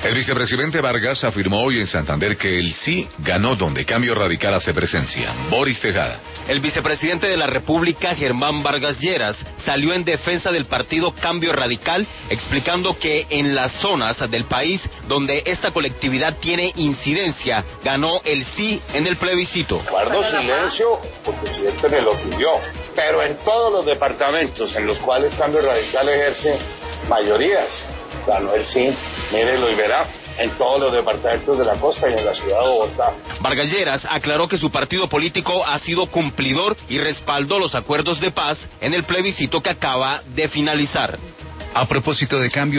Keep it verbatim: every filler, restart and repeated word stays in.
El vicepresidente Vargas afirmó hoy en Santander que el sí ganó donde Cambio Radical hace presencia. Boris Tejada. El vicepresidente de la República, Germán Vargas Lleras, salió en defensa del partido Cambio Radical, explicando que en las zonas del país donde esta colectividad tiene incidencia, ganó el sí en el plebiscito. Guardo silencio porque el presidente me lo pidió, pero en todos los departamentos en los cuales Cambio Radical ejerce mayorías, ganó el sí, mírelo y verá, en todos los departamentos de la costa y en la ciudad de Bogotá. Vargas Lleras aclaró que su partido político ha sido cumplidor y respaldó los acuerdos de paz en el plebiscito que acaba de finalizar. A propósito de Cambio